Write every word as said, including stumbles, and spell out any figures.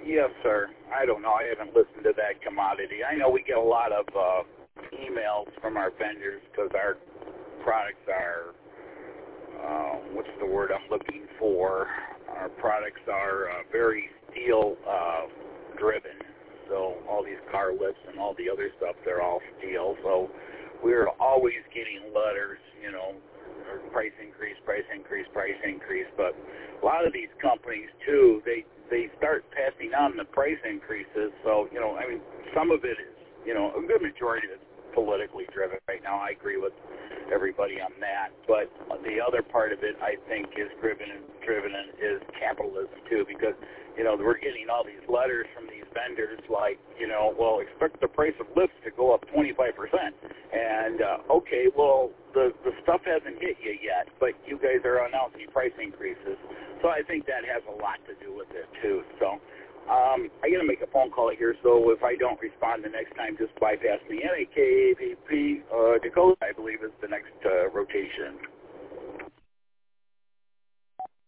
Yes, sir. I don't know. I haven't listened to that commodity. I know we get a lot of uh, emails from our vendors because our products are, uh, what's the word I'm looking for? Our products are uh, very steel uh, driven. So all these car lifts and all the other stuff, they're all steel. So we're always getting letters, you know, price increase, price increase, price increase. But a lot of these companies, too, they they start passing on the price increases. So, you know, I mean, some of it is, you know, a good majority is politically driven right now. I agree with everybody on that. But the other part of it, I think, is driven and driven is capitalism, too, because, you know, we're getting all these letters from these vendors like, you know, well, expect the price of lifts to go up twenty-five percent. And, uh, okay, well, the, the stuff hasn't hit you yet, but you guys are announcing price increases. So I think that has a lot to do with it, too. So um, I got to make a phone call here, so if I don't respond the next time, just bypass me. N A K A V P uh, Dakota, I believe, is the next uh, rotation.